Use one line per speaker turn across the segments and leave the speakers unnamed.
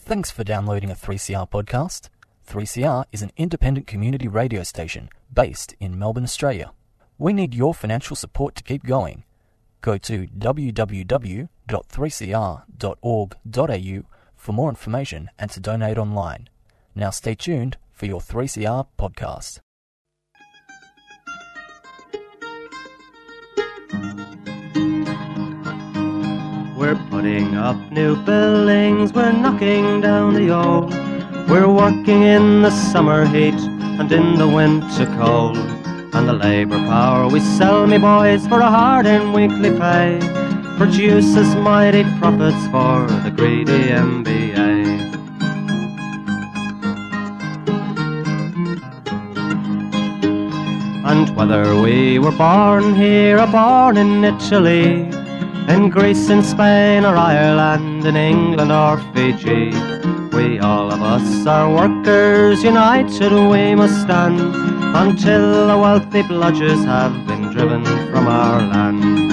Thanks for downloading a 3CR podcast. 3CR is an independent community radio station based in Melbourne, Australia. We need your financial support to keep going. Go to www.3cr.org.au for more information and to donate online. Now stay tuned for your 3CR podcast.
We're putting up new buildings, we're knocking down the old. We're working in the summer heat and in the winter cold. And the labour power we sell, me boys, for a hard-earned weekly pay produces mighty profits for the greedy MBA. And whether we were born here or born in Italy, in Greece, in Spain or Ireland, in England or Fiji, we all of us are workers, united we must stand, until the wealthy bludgers have been driven from our land.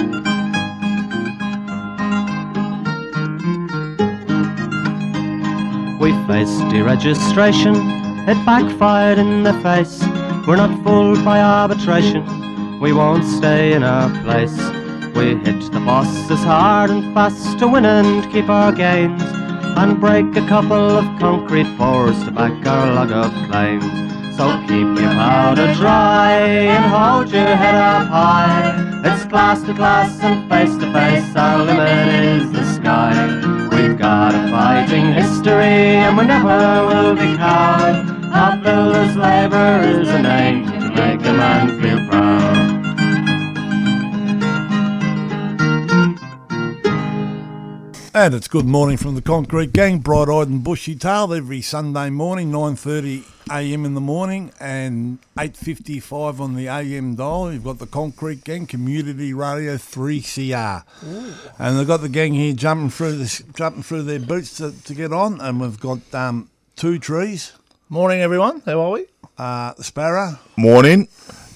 We faced deregistration, it backfired in the face. We're not fooled by arbitration, we won't stay in our place. We hit the bosses hard and fast to win and keep our gains, and break a couple of concrete pours to back our log of claims. So keep your powder dry and hold your head up high. It's class to class and face to face, our limit is the sky. We've got a fighting history and we never will be cowed. Our builders' labour is a name to make a man feel proud.
And it's good morning from the Concrete Gang, bright-eyed and bushy-tailed every Sunday morning, 9:30am in the morning and 8:55 on the AM dial. You've got the Concrete Gang, Community Radio 3CR. Ooh. And they've got the gang here jumping through their boots to get on, and we've got two trees.
Morning, everyone. How are we?
The Sparrow.
Morning.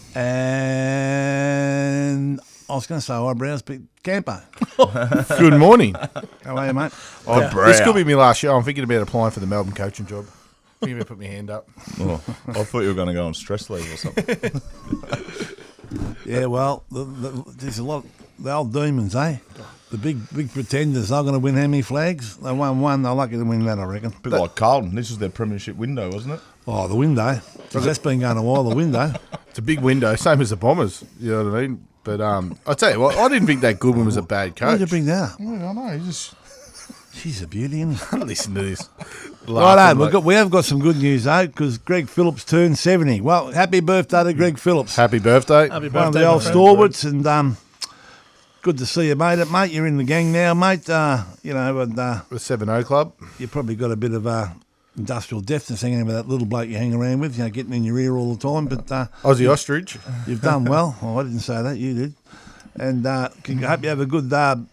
And I was going to say eyebrows, but Campo.
Good morning.
How are you, mate?
This could be my last year. I'm thinking about applying for the Melbourne coaching job. You even put my hand up.
Oh, I thought you were going to go on stress leave or something.
Yeah, well, there's a lot. The old demons, eh? The big pretenders. They're going to win how many flags? They won one. They're lucky to win that, I reckon.
A bit like Carlton. This was their premiership window, wasn't it?
Oh, the window. That's been going a while, the window.
It's a big window, same as the Bombers. You know what I mean? But I'll tell you what, I didn't think that Goodwin was a bad coach.
Why did you bring that up?
I don't know.
She's a beauty, isn't she?
Listen to this.
Righto, we have got some good news, though, because Greg Phillips turned 70. Well, happy birthday to Greg Phillips.
Happy birthday.
Happy birthday,
one of the old stalwarts, and good to see you, mate. You're in the gang now, mate.
The 7-0 Club.
You've probably got a bit of industrial deafness hanging over that little bloke you hang around with, getting in your ear all the time. But
Aussie Ostrich.
You've done well. Oh, I didn't say that, you did. And hope you have a good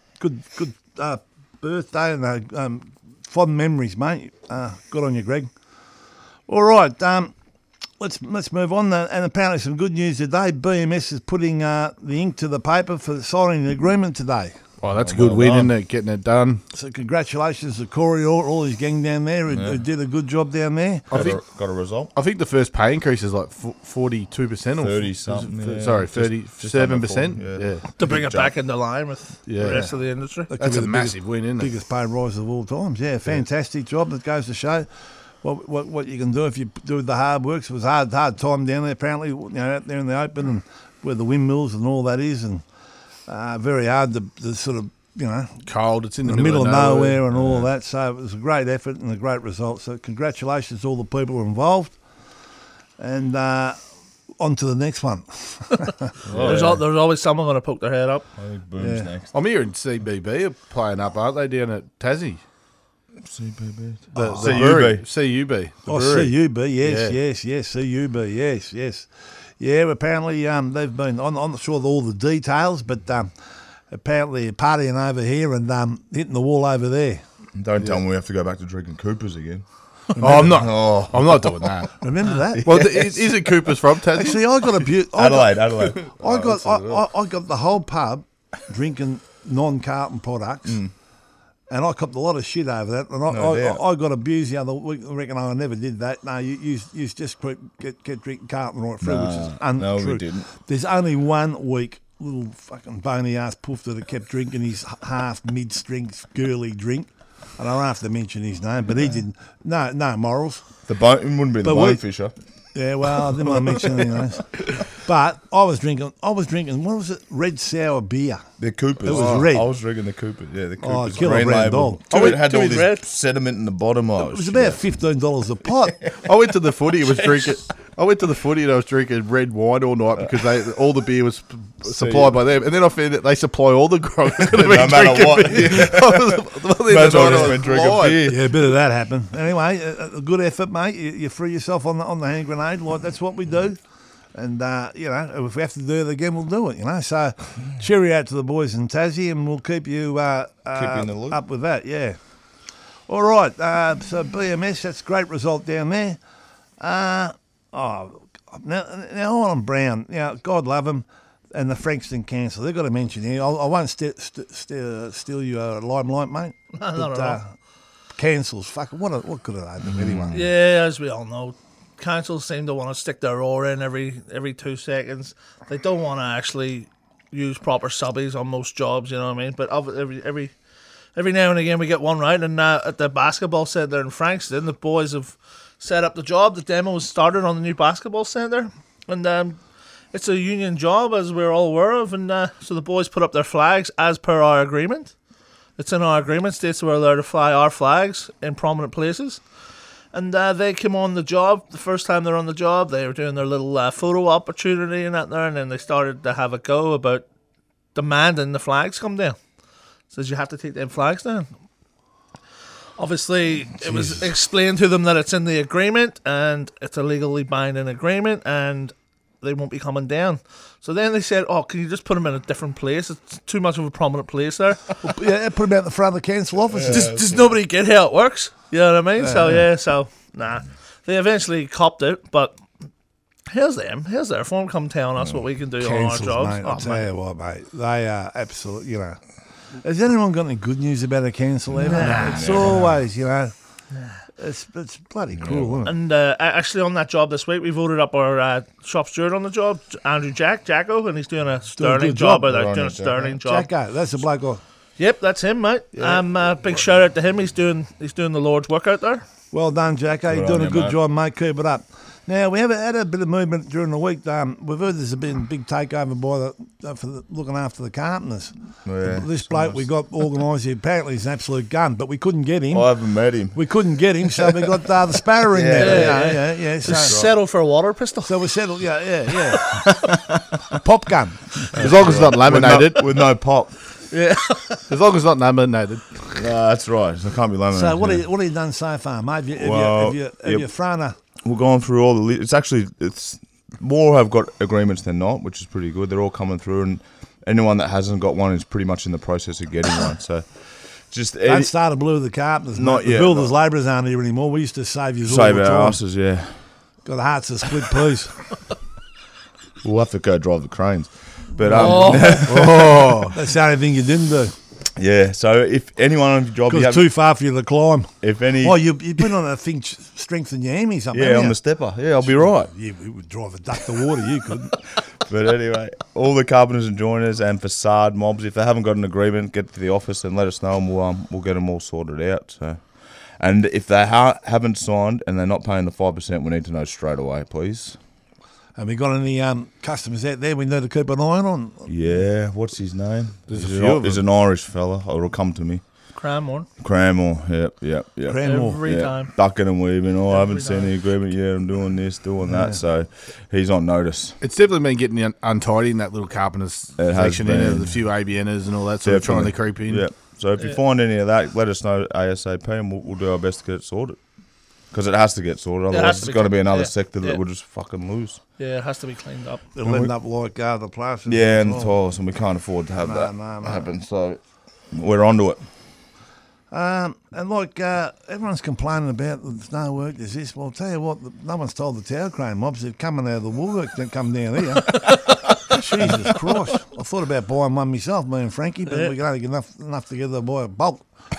birthday and fond memories, mate. Good on you, Greg. All right, let's move on. And apparently some good news today. BMS is putting the ink to the paper for signing the agreement today.
Oh, that's a good win, isn't it? Getting it done.
So congratulations to Corey, all his gang down there who did a good job down there.
Got a result.
I think the first pay increase is like 42% or
30-something.
Sorry, 37%. Yeah.
To bring it back into line with the rest of the industry.
That's a massive win, isn't it?
Biggest pay rise of all times. Yeah, fantastic job. That goes to show what you can do if you do the hard work. So it was a hard time down there, apparently, out there in the open and where the windmills and all that is, and very hard to sort of,
cold. It's in the
middle of nowhere and all that. So it was a great effort and a great result. So congratulations to all the people who were involved. And on to the next one.
There's always someone going to poke their head up.
I think Boom's next.
I'm hearing CBB are playing up, aren't they, down at Tassie?
CBB.
CUB.
CUB, yes, CUB, yes. Yeah, apparently they've been, I'm not sure of all the details, but apparently partying over here and hitting the wall over there.
Don't tell me we have to go back to drinking Coopers again.
I'm not doing that.
Remember that?
Well, is it Cooper's from Tassie?
Actually, I got a
Adelaide.
I got the whole pub drinking non-carton products And I copped a lot of shit over that. And I got abused the other week. I reckon I never did that. No, you just get drinking Carlton right through, which is untrue.
No, we didn't.
There's only 1 week, little fucking bony ass poof that kept drinking his half mid-strength girly drink. And I don't have to mention his name, but he didn't. No morals.
The bone it wouldn't be the bone fisher.
Yeah, well, I didn't want to mention any names. But I was drinking, what was it? Red sour beer.
The Coopers.
It was red.
I was drinking the Coopers. Yeah, the Coopers.
killer brand dog.
It had all this
red.
sediment in the bottom.
It was about $15 a pot.
I went to the footy. I went to the footy and I was drinking red wine all night because all the beer was supplied by them. And then I found that they supply all the grog.
No matter what. Imagine I just went drinking beer.
Yeah, a bit of that happened. Anyway, a good effort, mate. You free yourself on the hand grenade. Like that's what we do. And, if we have to do it again, we'll do it, So, cheerio out to the boys in Tassie, and we'll keep you,
in the loop.
up with that, yeah. All right, so BMS, that's a great result down there. Now Island Brown, God love them, and the Frankston Council, they've got to mention here. I won't steal you limelight, mate.
No, not at all.
Councils, what could have they done anyway?
Yeah, as we all know, councils seem to want to stick their oar in every 2 seconds. They don't want to actually use proper subbies on most jobs, you know what I mean? But every now and again we get one right. And at the basketball centre in Frankston, the boys have set up the job. The demo was started on the new basketball centre, and it's a union job, as we're all aware of. And so the boys put up their flags as per our agreement. It's in our agreement, states we're allowed to fly our flags in prominent places. And they came on the job, the first time they're on the job, they were doing their little photo opportunity and that there, and then they started to have a go about demanding the flags come down. Says you have to take them flags down. Obviously, it was explained to them that it's in the agreement, and it's a legally binding agreement, and they won't be coming down. So then they said, can you just put them in a different place? It's too much of a prominent place there.
Yeah, put them out the front of the council offices.
Does nobody get how it works? You know what I mean? They eventually copped it, but here's them. Here's their form come telling us what we can do
Councils,
on our jobs.
mate, I'll tell you what, mate. They are absolute, Has anyone got any good news about a council ever?
Nah,
it's always, It's bloody cruel, isn't it?
And actually on that job this week, we voted up our shop steward on the job, Andrew Jacko, and he's doing a sterling job. Doing a sterling job.
Jacko, that's the bloke.
Yep, that's him, mate. Big shout out to him. He's doing the Lord's work out there.
Well done, Jacko. You're doing a good job, mate. Keep it up. Now, we have had a bit of movement during the week. We've heard there's been a big takeover for looking after the carpenters.
Yeah,
this bloke we got organised, he apparently is an absolute gun, but we couldn't get him.
I haven't met him.
We couldn't get him, so we got the sparrow in there. Yeah. So
settled for a water pistol.
So we settled, yeah. A pop gun.
As long as it's not laminated.
With no pop.
Yeah. As long as it's not laminated.
No, that's right. It can't be laminated.
So what have you done so far, mate? Have you thrown a...
We're going through all the... It's more have got agreements than not, which is pretty good. They're all coming through, and anyone that hasn't got one is pretty much in the process of getting one. So just...
Don't start a blue with the carpenters.
Not
yet. The builders' labourers aren't here anymore. We used to save you all the time.
Save our asses, yeah.
Got the hearts of split peas.
We'll have to go drive the cranes. But
that's the only thing you didn't do.
Yeah, so if anyone on your job...
Because it's too far for you to climb.
If any...
Oh, you've been on a thing, strengthen your hammies up there.
Yeah, on the stepper. Yeah, I'll be right.
Yeah, we would drive a duck to water, you couldn't.
But anyway, all the carpenters and joiners and facade mobs, if they haven't got an agreement, get to the office and let us know, and we'll get them all sorted out. So, and if they haven't signed and they're not paying the 5%, we need to know straight away, please.
Have we got any customers out there we need to keep an eye on?
Yeah, what's his name? There's an Irish fella. It'll come to me.
Cranmore.
Yep.
Cranmore.
Every time.
Ducking and weaving. I haven't seen the agreement yet. I'm doing this, doing that. So he's on notice.
It's definitely been getting untidy in that little carpenter's section. There's a few ABNers and all that sort of trying to creep in.
Yeah. So if you find any of that, let us know ASAP, and we'll do our best to get it sorted. Because it has to get sorted, otherwise it's got to be another sector that we'll just fucking lose.
Yeah, it has to be cleaned up.
It'll end up like the plasters.
Yeah, and the tiles, and we can't afford to have that happen, so we're onto it.
And like, everyone's complaining about there's no work, there's this. Well, I'll tell you what, no one's told the tower crane mobs they're coming out of the woodwork, don't come down here. Jesus Christ. I thought about buying one myself, me and Frankie, but we can only get enough together to buy a bulk.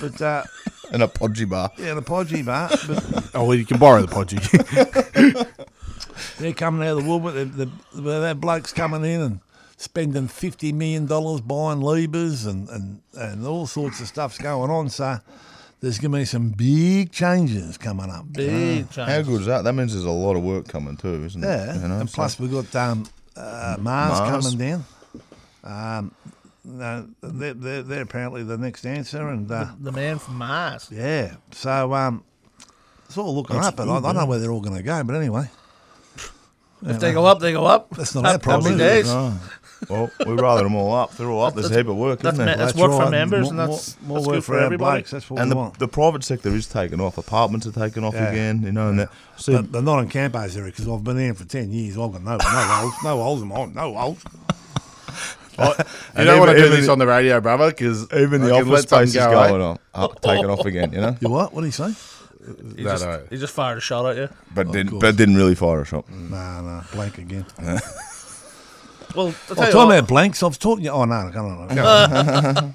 But
And a podgy bar.
yeah, the podgy bar. But
Oh, well, you can borrow the podgy.
they're coming out of the woodwork. That bloke's coming in and spending $50 million buying Liebers and all sorts of stuff's going on. So there's going to be some big changes coming up.
Big change.
How good is that? That means there's a lot of work coming too, isn't it?
Yeah,
You know,
and
so-
plus we've got Mars
Mars.
coming down. No, they're apparently the next answer, and
The man from Mars.
yeah, so it's all looking
That's
up, but I don't know where they're all going to go. But anyway,
If they go up, they go up.
that's not our problem.
Happy
is it?
days.
Oh. Well, we rather them all up. They're all up. There's a heap of work,
That's
isn't there?
That's work for
right.
members,
More-
and that's
more
that's
work
good
for
for
our
everybody.
blokes. That's what
And
we want.
the private sector is taking off. Apartments are taking off
Yeah.
again, you know. And see,
But not in Campos area because I've been here for 10 years. I've got no holes in mine, no holes.
You
And
don't want to
even-
do
even
this
the-
on the radio, brother, because
even the office space is going on, taking off again, you know.
You what? What do you say?
He just fired a shot at you.
But
course.
didn't really fire a shot.
Nah, blank again.
Well, I'll
Oh,
tell you
talking
what,
about blanks, I've taught you. Oh, no, come on.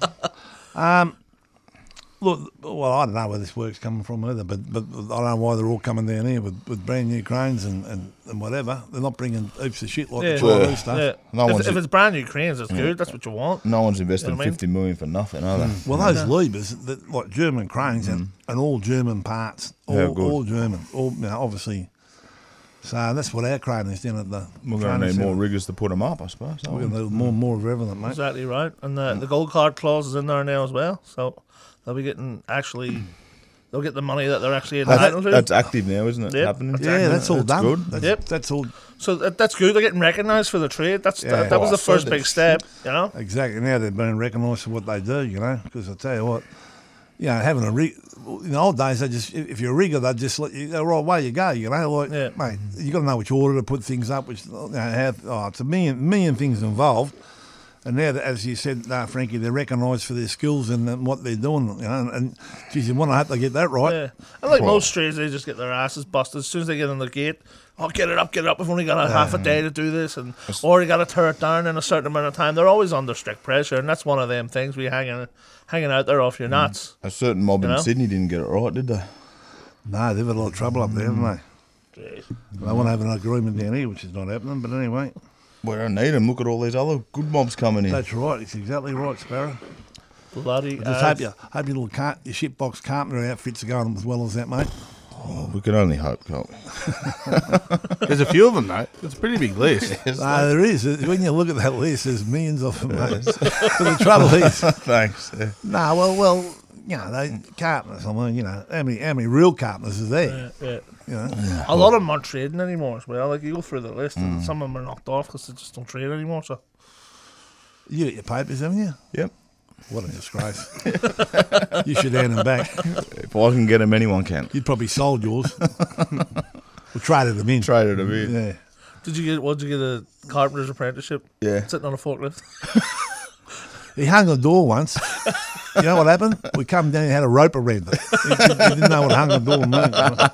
Look, well, I don't know where this work's coming from either, but I don't know why they're all coming down here with brand new cranes and whatever. They're not bringing heaps of shit like
yeah,
the Chinese stuff.
yeah.
No one's-
If it's brand new cranes, it's good. That's what you want.
No one's invested
You know what I mean?
50 million for nothing, are they?
Well, those Liebers, like German cranes and all German parts,
Yeah,
all,
good.
all German, all obviously. So that's what our crane is doing at the.
We're going
training
to need more
centre.
riggers to put them up, I suppose.
We're going to need more of everything, mate.
Exactly right. And the gold card clause is in there now as well. So they'll be getting they'll get the money that they're actually entitled to.
That's active now, isn't it?
Yep.
Happening.
Yeah, that's all done.
good.
That's,
Yep.
that's all
So that's good. They're getting recognised for the trade. That was
Oh,
the first
so
big step, you know.
exactly. Now they're being recognised for what they do, you know. Because I tell you what, having a rig. In the old days, they just if you're a rigger, they just let you go right away. You go, you know. Like,
Yeah.
mate, you got to know which order to put things up. Which it's a million things involved. And now, as you said, Frankie, they're recognised for their skills and what they're doing. You know, and geez, you want to hope they get that right.
Yeah. And like most trades, they just get their asses busted as soon as they get in the gate. Oh, get it up. We've only got a half a day to do this, and or you got to tear it down in a certain amount of time. They're always under strict pressure, and that's one of them things we hanging out there off your nuts.
A certain mob
You
in
know?
Sydney didn't get it right, did they?
No, they've had a lot of trouble up there, haven't they?
Jeez.
They want to have an agreement down here, which is not happening. But anyway,
We don't need them. Look at all these other good mobs coming in.
that's right. It's exactly right, Sparrow.
Bloody.
Just hope your little your shipbox carpenter outfits are going as well as that, mate.
Oh, we can only hope, can't we?
There's a few of them, though. It's a pretty big list.
There is. When you look at that list, there's millions of them, mate. But the trouble is,
Thanks. Yeah.
well, you know, they carpenters. I mean, you know, how many real carpenters is there?
Yeah.
You know,
A lot of them aren't trading anymore as well. Like you go through the list, and some of them are knocked off because they just don't trade anymore. So
you got your papers, haven't you?
Yep.
What a disgrace! You should hand them back.
If I can get them, anyone can.
You'd probably sold yours. Or traded them in.
Traded a bit.
Yeah.
did you get a carpenter's apprenticeship?
Yeah.
Sitting on a forklift.
He hung a door once. You know what happened? We come down and had a rope around it. He didn't know what hung the door meant.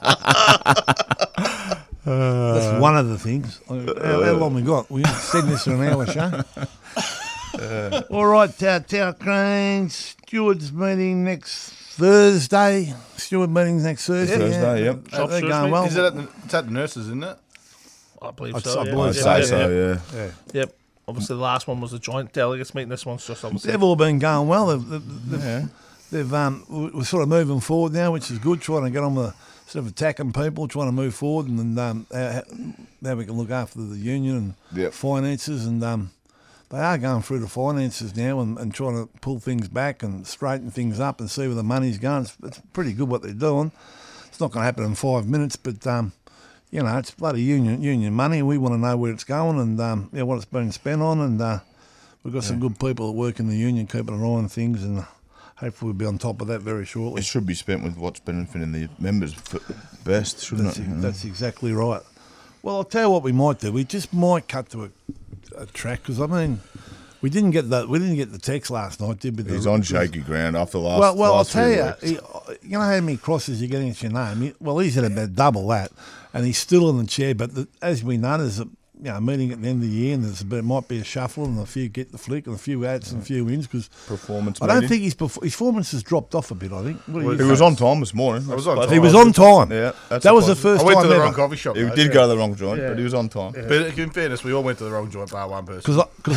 That's one of the things. How long we got? We extend this to an hour show. All right, Tower Cranes, stewards meeting next Thursday. Steward meetings next Thursday.
Thursday, yep.
They're
Stewards
going well.
Is it it's at the nurses, isn't it?
I believe
I'd
so.
say-
Yeah.
I'd
I'd
Yeah,
say
yeah,
so,
yeah.
yeah.
Yeah.
Yep. Obviously, the last one was the joint delegates meeting. This one's just obviously.
They've all been going well. They've we're sort of moving forward now, which is good. Trying to get on with sort of attacking people, trying to move forward, and how we can look after the union and
Yep.
finances, and they are going through the finances now and trying to pull things back and straighten things up and see where the money's going. It's pretty good what they're doing. It's not going to happen in 5 minutes, but you know, it's bloody union money. We want to know where it's going and what it's been spent on, and we've got some good people that work in the union keeping an eye on things, and hopefully we'll be on top of that very shortly.
It should be spent with what's benefiting the members best, shouldn't it?
That's exactly right. Well, I'll tell you what we might do. We just might cut to a track because I mean, we didn't get the text last night, did we?
He's on shaky ground after last.
Well, I'll
last
tell
few
you.
weeks.
You know how many crosses you're getting at your name. He's at about double that, and he's still in the chair. But as we know, meeting at the end of the year, and might be a shuffle and a few get the flick and a few outs and a few wins because
Performance.
I don't
meeting.
think his performance has dropped off a bit. I think
He was on time this morning.
I was on
He was on time.
Yeah,
that was the first
I went
time
to the
ever.
wrong coffee shop.
He
though,
did
yeah.
go to the wrong joint, but he was on time.
But in fairness, we all went to the wrong joint bar one person.
Because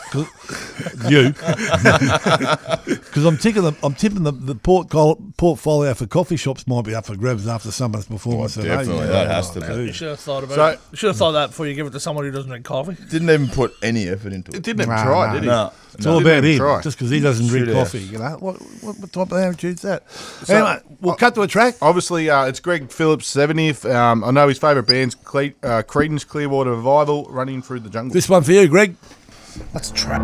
I'm tipping the portfolio for coffee shops might be up for grabs after somebody's performance. today.
Definitely, that has to be.
You should have thought about it. You should have thought that before you give it to someone who doesn't drink coffee.
Didn't even put any effort into
It
it.
didn't even
Nah,
try,
nah,
did he?
No.
It's all
Didn't
about
even
him,
try.
just because he doesn't drink
Should have.
coffee. You know what type of attitude's that? Anyway, we'll cut to a track.
Obviously, it's Greg Phillips' 70th. I know his favourite band's Creedence Clearwater Revival, Running Through the Jungle.
This one for you, Greg.
Let's try.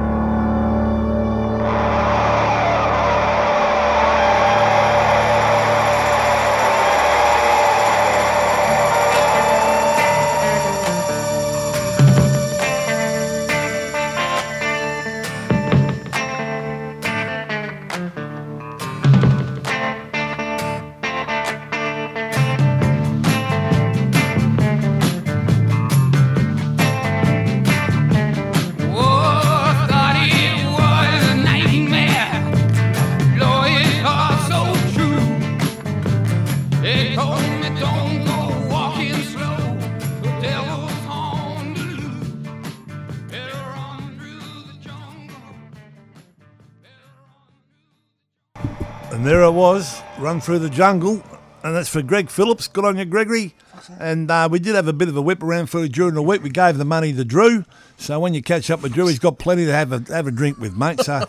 And there it was, Run Through the Jungle. And that's for Greg Phillips. Good on you, Gregory. And we did have a bit of a whip around for you during the week. We gave the money to Drew. So when you catch up with Drew, he's got plenty to have a drink with, mate. So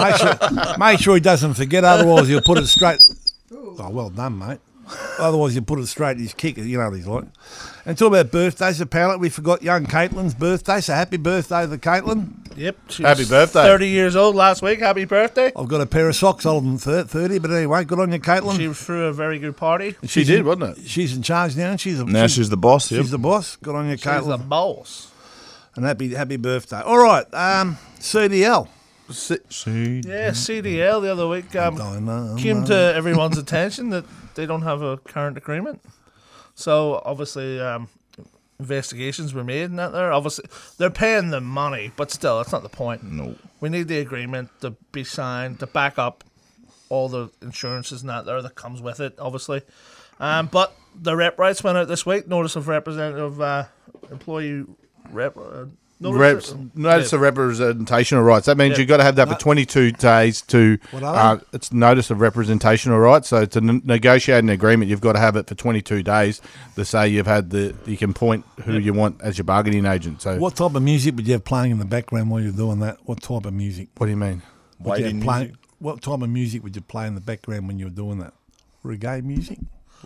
make sure he doesn't forget. Otherwise, he'll put it straight. Oh, well done, mate. Otherwise, you put it straight in his kicker. You know what he's like. And talk about birthdays, apparently we forgot young Caitlin's birthday. So happy birthday to Caitlin.
Yep. She
Happy
was
birthday.
30 years old last week. Happy birthday.
I've got a pair of socks older than 30, but anyway, good on you, Caitlin.
She threw a very good party.
She did, wasn't it?
She's in charge now, and she's
She's the boss. Yep.
she's the boss. Good on you,
She's the
Caitlin.
boss.
And happy birthday. All right, CDL.
Yeah, CDL the other week
Dynamite.
came to everyone's attention that they don't have a current agreement. So obviously investigations were made and that there. Obviously they're paying them money, but still, that's not the point.
No.
We need the agreement to be signed to back up all the insurances and that there that comes with it, obviously. But the rep rights went out this week. Notice of representative employee rep.
Notice of representational rights. That means
Yeah.
you've got to have that for 22 days to.
What are
it's notice of representational rights. So to negotiate an agreement, you've got to have it for 22 days to say you've had you can point who you want as your bargaining agent. So
What type of music would you have playing in the background while you're doing that? What type of music?
what do you mean?
Would you have
Waiting
playing, what type of music would you play in the background when you were doing that? Reggae music?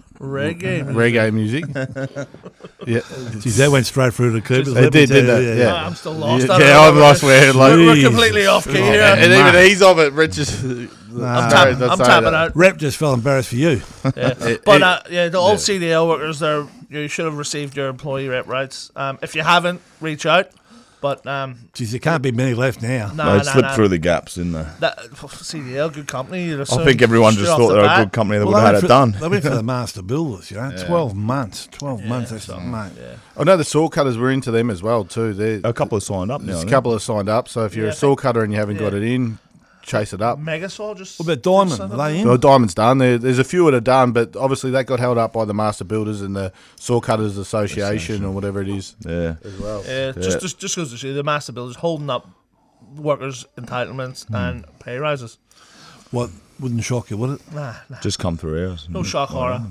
Reggae.
Music. Yeah,
Geez, that went straight through the Coopers.
It did, didn't it? Yeah.
I'm still lost.
Yeah, I'm lost where like
We're
Jesus.
completely off key here.
and even he's of it. Rich is.
I'm tapping out.
Rep just felt embarrassed for you.
Yeah. But the old CDL workers, you should have received your employee rep rights. If you haven't, reach out. But
Geez, there can't be many left now.
They slipped through the gaps, didn't they?
That CDL, good company.
I think everyone just thought they were a good company that would have had it done.
They went for the master builders, 12 months. 12 months, that's mate.
Yeah.
I know the saw cutters were into them as well too.
A couple have signed up now.
There's a couple have signed up. So if you're
Yeah,
a saw cutter and you haven't got it in, chase it up.
Megasaw just.
What about Diamond? Are they in?
Well, Diamond's done. There's a few that are done, but obviously that got held up by the Master Builders and the Saw Cutters Association or whatever it is
Yeah.
as well.
Just goes to show the master builders holding up workers' entitlements and pay rises.
What? Wouldn't shock you, would it?
Nah,
Just come through ours.
no shock horror.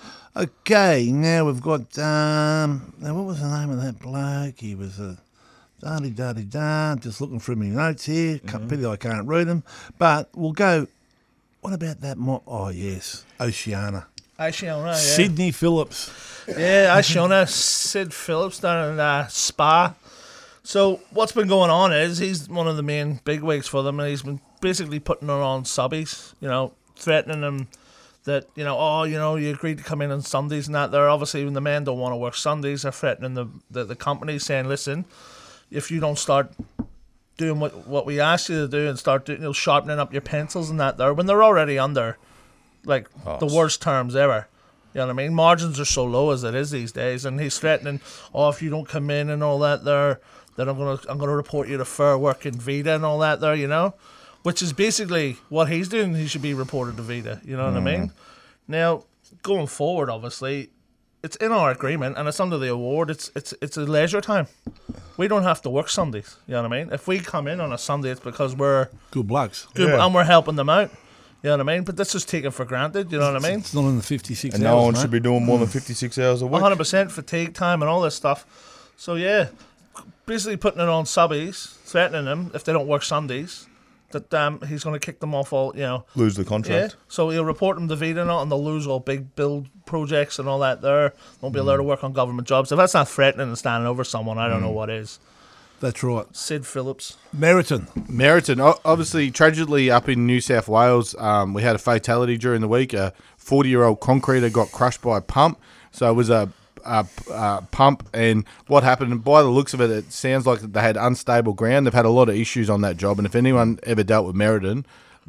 Okay, now we've got, now what was the name of that bloke? He was a da-di-da-di-da, just looking through my notes here. Pity I can't read them. But we'll go, what about that? Oh, yes, Oceana.
Oceana, yeah.
Sydney Phillips.
Yeah, Oceana, Sid Phillips down in Spa. So what's been going on is he's one of the main bigwigs for them, and he's been basically putting her on subbies, threatening them that, you agreed to come in on Sundays and that. They're obviously, when the men don't want to work Sundays, they're threatening the company, saying, listen, if you don't start doing what we asked you to do and start doing, sharpening up your pencils and that there, when they're already under, the worst terms ever. You know what I mean? Margins are so low as it is these days, and he's threatening, if you don't come in and all that there, then I'm gonna report you to Fair Work in Vita and all that there, you know, which is basically what he's doing. He should be reported to Vita. You know what I mean? Now, going forward, obviously, it's in our agreement and it's under the award. It's a leisure time. We don't have to work Sundays. You know what I mean? If we come in on a Sunday, it's because we're
Good blokes.
good and we're helping them out. You know what I mean? But this is taken for granted. You know what I mean?
It's not in the 56
And
hours,
no one
mate.
should be doing more than 56 hours a week.
100% fatigue time and all this stuff. So yeah, basically putting it on subbies, threatening them if they don't work Sundays, that he's going to kick them off all, you know.
Lose the
Yeah.
contract.
So he'll report them to Vita and all, and they'll lose all big build projects and all that there. Won't be allowed to work on government jobs. If that's not threatening and standing over someone, I don't know what is.
That's right.
Sid Phillips.
Meriton.
Meriton, obviously, tragically up in New South Wales, we had a fatality during the week. A 40-year-old concreter got crushed by a pump. So it was a pump, and what happened, and by the looks of it, it sounds like they had unstable ground. They've had a lot of issues on that job, and if anyone ever dealt with Meriton,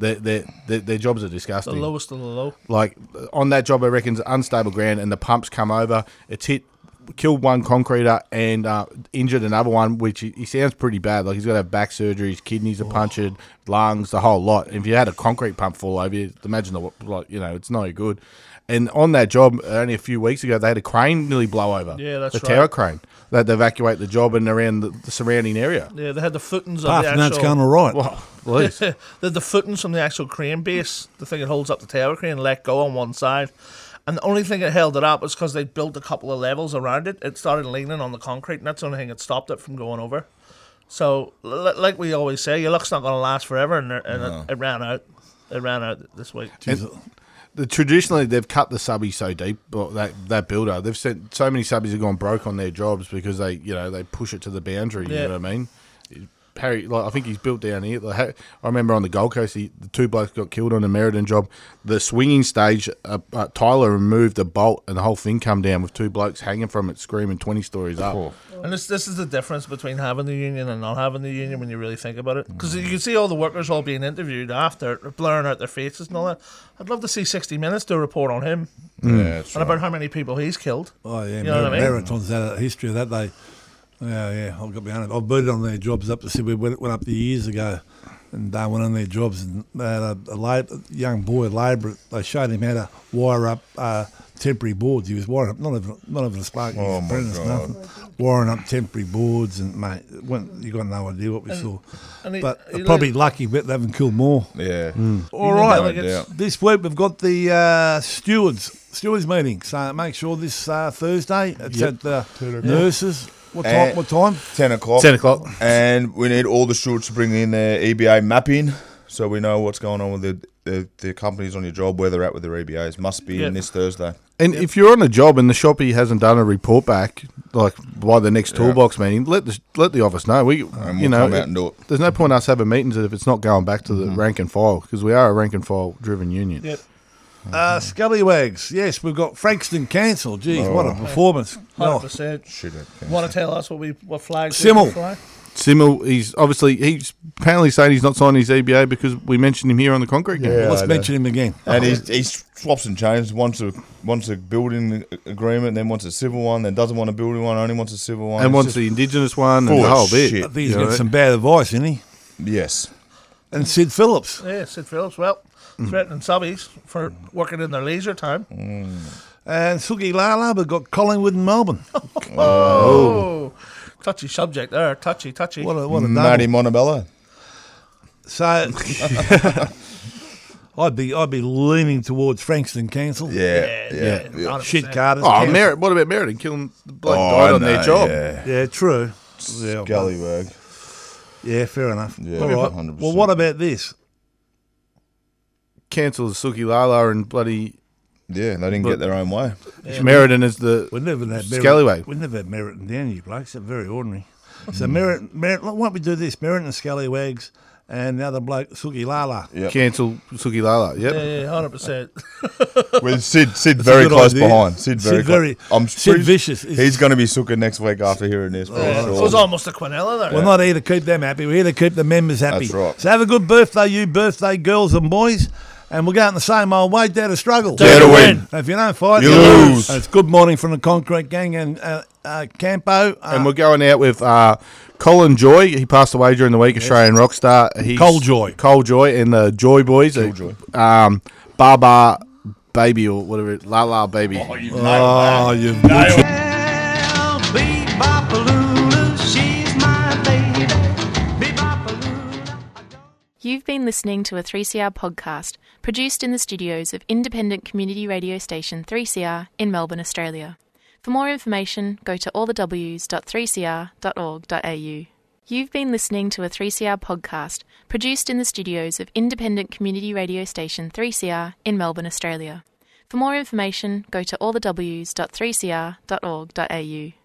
their jobs are
The
disgusting.
lowest of the low.
Like, on that job, I reckon, it's unstable ground, and the pumps come over. It's killed one concreter and injured another one, which he sounds pretty bad. Like, he's got to have back surgery, his kidneys are punctured, lungs, the whole lot. And if you had a concrete pump fall over you, imagine it's no good. And on that job, only a few weeks ago, they had a crane nearly blow over.
Yeah, that's
the
right.
tower crane. They had to evacuate the job and around the surrounding area.
Yeah, they had the footings
Apart
of
from
the
that's
actual...
going all right.
Well, please.
They had the footings from the actual crane base, the thing that holds up the tower crane, let go on one side. And the only thing that held it up was because they built a couple of levels around it. It started leaning on the concrete, and that's the only thing that stopped it from going over. So, like we always say, your luck's not going to last forever, and it ran out. It ran out this week.
Traditionally, they've cut the subbies so deep, but that builder, they've sent so many subbies have gone broke on their jobs because they push it to the boundary. You
Yeah.
know what I mean? Harry, I think he's built down here. I remember on the Gold Coast, the two blokes got killed on a Meriton job. The swinging stage, Tyler removed a bolt and the whole thing come down with two blokes hanging from it, screaming 20 stories up.
Oh.
And this is the difference between having the union and not having the union when you really think about it. Because you can see all the workers all being interviewed after, blurring out their faces and all that. I'd love to see 60 Minutes do a report on him
Yeah, that's
and
right.
about how many people he's killed.
Oh, yeah.
You know what I mean?
Meriton's had a history of that. Yeah, I've got to be honest. I've been on their jobs up to see. We went up there years ago and they went on their jobs and they had a young boy, a labourer. They showed him how to wire up temporary boards. He was wiring up, not even a spark.
Oh, my
apprentice,
God.
nothing. Wiring up temporary boards and, mate, you got no idea what we saw.
And he-
But
he
they're probably lucky that they haven't killed more.
Yeah.
All right.
delegates.
This week we've got the stewards meeting. So make sure this Thursday it's at the nurses. What time? What time?
10 o'clock.
10 o'clock.
And we need all the stewards to bring in their EBA mapping so we know what's going on with the companies on your job, where they're at with their EBAs. Must be in this Thursday.
And if you're on a job and the shoppy hasn't done a report back, like by the next toolbox meeting, let the office know.
And we'll come out and do it.
There's no point us having meetings if it's not going back to the rank and file, because we are a rank and file driven union.
Yep.
Scallywags. Yes, we've got Frankston cancelled. Geez, what a performance. No.
100%.
Shit.
Want to tell us what flags?
Simmel.
we fly?
Simmel, he's apparently saying he's not signing his EBA because we mentioned him here on the concrete game.
Yeah.
Let's
I know.
mention him again.
And he swaps and changes. Wants a building agreement, then wants a civil one, then doesn't want a building one, only wants a civil one.
And
It's
wants
just-
the Indigenous one
full
and the
of
whole bit.
shit.
I think he's
You know,
got some bad advice, isn't he?
Yes.
And Sid Phillips.
Yeah, Sid Phillips. Well, threatening subbies for working in their leisure time.
And Suki Lala, we've got Collingwood and Melbourne.
Oh, touchy subject there. Touchy.
What a
Matty
double.
Montebello.
So I'd be leaning towards Frankston cancel.
Yeah.
100%.
Shit Carter's
Oh,
cancelled.
What about Meriton killing the bloke died on their job?
Yeah.
Yeah, true. Yeah,
Scallywag.
yeah, fair enough.
Yeah,
All right.
100%.
Well, what about this?
Cancels Suki Lala and bloody
Yeah, they didn't get their own way.
Meriton as the
We never had
Scallywag.
We never had Meriton down, you blokes. They're very ordinary. So Meriton, why don't we do this? Meriton and Scallywags and the other bloke, Suki Lala.
Yep.
cancel Suki Lala. Yep.
Yeah, 100%.
With Sid
That's a
very
good
close
idea.
behind. Sid very close. I'm
Sid
pretty-
Vicious.
He's going to be sooking next week after hearing this. pretty
It
sure.
was almost a Quinella there.
We're not here to keep them happy. We're here to keep the members happy.
That's right.
So have a good birthday, you birthday girls and boys. And we'll go out in the same old way, dare to struggle.
Dare to win.
If you don't fight,
You lose.
It's good morning from the Concrete Gang and Campo.
And we're going out with Colin Joy. He passed away during the week, Australian rock star. He's
Cole Joy.
Cole Joy and the Joy Boys.
Joy.
Baba Baby or whatever, La La Baby.
Oh, you've butchered.
You've been listening to a 3CR podcast produced in the studios of independent community radio station 3CR in Melbourne, Australia. For more information, go to allthews.3cr.org.au. You've been listening to a 3CR podcast produced in the studios of independent community radio station 3CR in Melbourne, Australia. For more information, go to allthews.3cr.org.au.